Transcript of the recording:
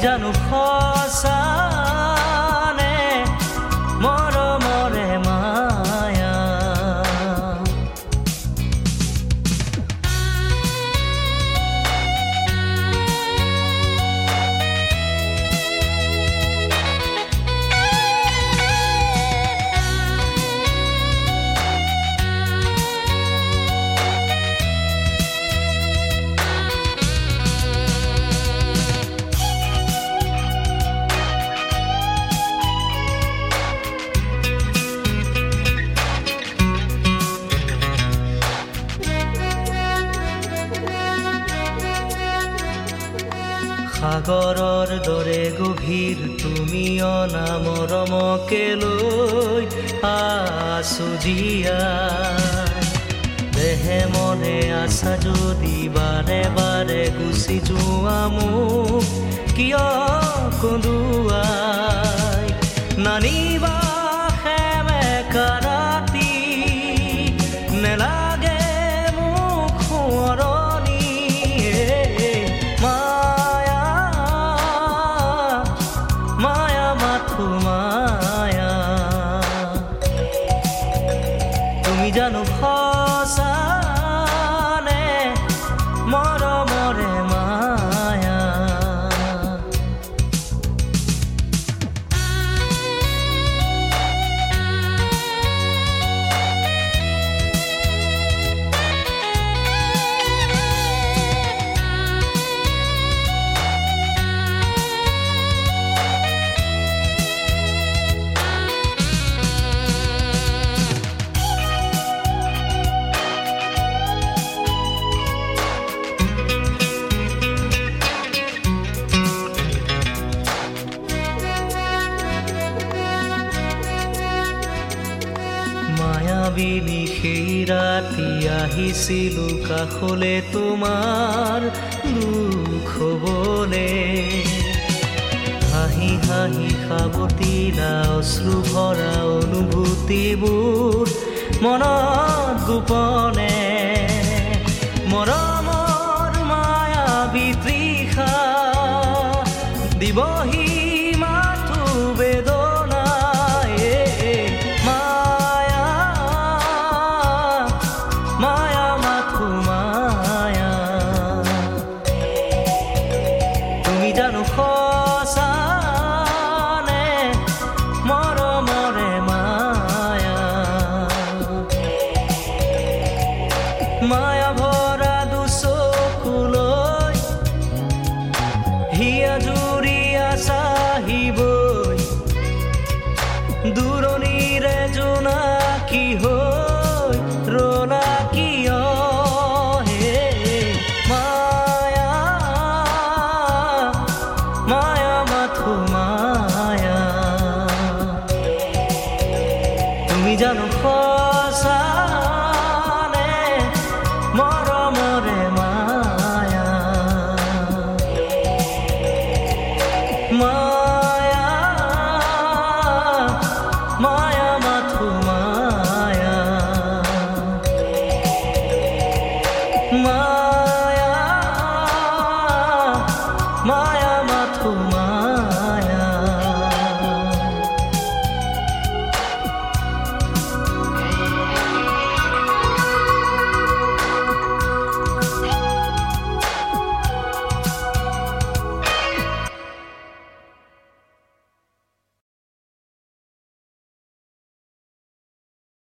জানো সঁচানে মৰমৰে মায়া সাগৰৰ দৰে গভীৰ তুমি অনা মৰমকে লৈ আছো জীয়াই দেহে মনে আছা যদি বাৰে বাৰে গুচি যোৱা মোক কিয় কন্দুৱাই নানিবা সেমেকা ৰাতি নেলাগে মোক সোঁৱৰণি মায়া তুমি জানো সঁচানে মৰমৰে মায়া মায়াবিনী সেই ৰাতি আহিছিলো কাষলে তোমাৰ দুখ হবলে হাঁহি হাঁহি সাৱটিলা অশ্ৰু ভৰা অনুভূতিবোৰ মনত গোপনে মৰমৰ মায়াবী তৃষা দিবহি মাথো বেদনাই মায়া মাথো মায়া তুমি জানো সঁচানে মৰমৰে মায়া মায়া ভৰা দুচকুলৈ হিয়া জুৰিয়া চাহিবই দূৰণিৰে জোনাকী হৈ ৰলা কিয় হে মায়া মায়া মাথো মায়া তুমি জানো সঁচানে মৰমৰে মায়া মায়া মায়া মাথো মায়া মায়া মায়া মাথো